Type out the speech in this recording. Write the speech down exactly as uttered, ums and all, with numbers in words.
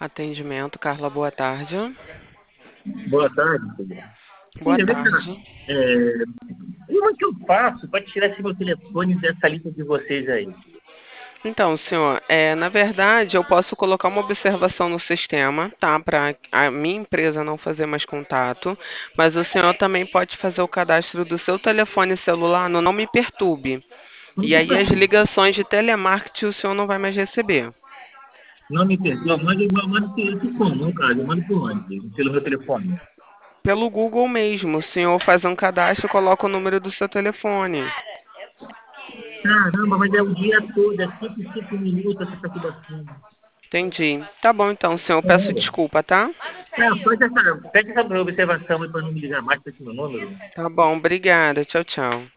Atendimento, Carla, boa tarde. Boa tarde, Pedro. Boa Filha, vem cá. tarde. É, como é que eu faço para tirar esse meu telefone dessa lista de vocês aí? Então, senhor, é, na verdade, eu posso colocar uma observação no sistema, tá? Para a minha empresa não fazer mais contato, mas o senhor também pode fazer o cadastro do seu telefone celular no Não Me Perturbe. Como E que aí faz as isso? ligações de telemarketing o senhor não vai mais receber. Não me perdoa, eu mando, eu mando por, por como, no caso? Eu mando por onde? Pelo meu telefone. Pelo Google mesmo, o senhor faz um cadastro e coloca o número do seu telefone. Caramba, mas é o dia todo, é cinco, cinco minutos essa perturbação. Entendi. Tá bom então, senhor. Peço Sério? desculpa, tá? É, faz essa, pede essa observação aí para não me ligar mais para esse meu número. Tá bom, obrigada. Tchau, tchau.